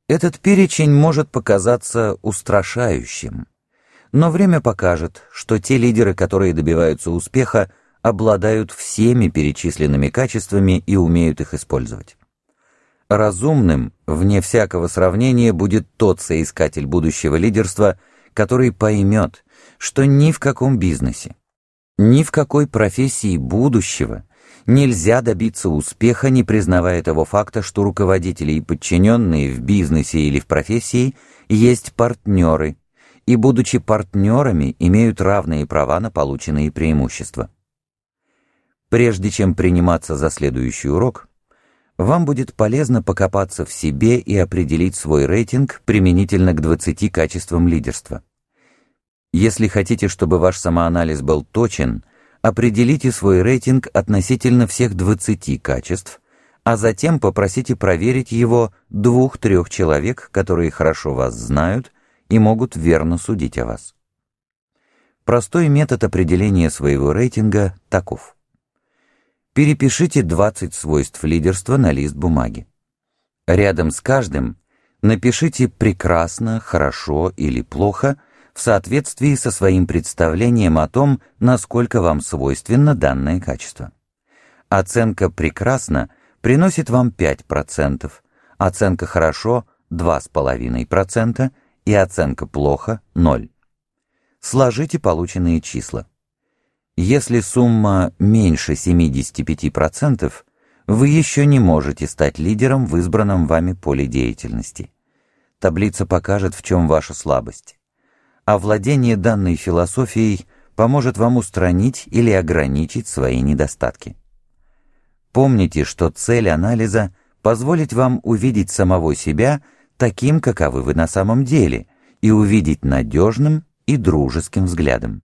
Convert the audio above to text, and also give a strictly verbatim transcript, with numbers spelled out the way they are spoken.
Этот перечень может показаться устрашающим, но время покажет, что те лидеры, которые добиваются успеха, обладают всеми перечисленными качествами и умеют их использовать. Разумным, вне всякого сравнения, будет тот соискатель будущего лидерства, который поймет, что ни в каком бизнесе, ни в какой профессии будущего нельзя добиться успеха, не признавая того факта, что руководители и подчиненные в бизнесе или в профессии есть партнеры, и, будучи партнерами, имеют равные права на полученные преимущества. Прежде чем приниматься за следующий урок, вам будет полезно покопаться в себе и определить свой рейтинг применительно к двадцати качествам лидерства. Если хотите, чтобы ваш самоанализ был точен, определите свой рейтинг относительно всех двадцати качеств, а затем попросите проверить его двух-трех человек, которые хорошо вас знают и могут верно судить о вас. Простой метод определения своего рейтинга таков. Перепишите двадцать свойств лидерства на лист бумаги. Рядом с каждым напишите «прекрасно», «хорошо» или «плохо» в соответствии со своим представлением о том, насколько вам свойственно данное качество. Оценка «прекрасно» приносит вам пять процентов, оценка «хорошо» — два с половиной процента и оценка «плохо» — ноль. Сложите полученные числа. Если сумма меньше семидесяти пяти процентов, вы еще не можете стать лидером в избранном вами поле деятельности. Таблица покажет, в чем ваша слабость. А владение данной философией поможет вам устранить или ограничить свои недостатки. Помните, что цель анализа — позволить вам увидеть самого себя таким, каковы вы на самом деле, и увидеть надежным и дружеским взглядом.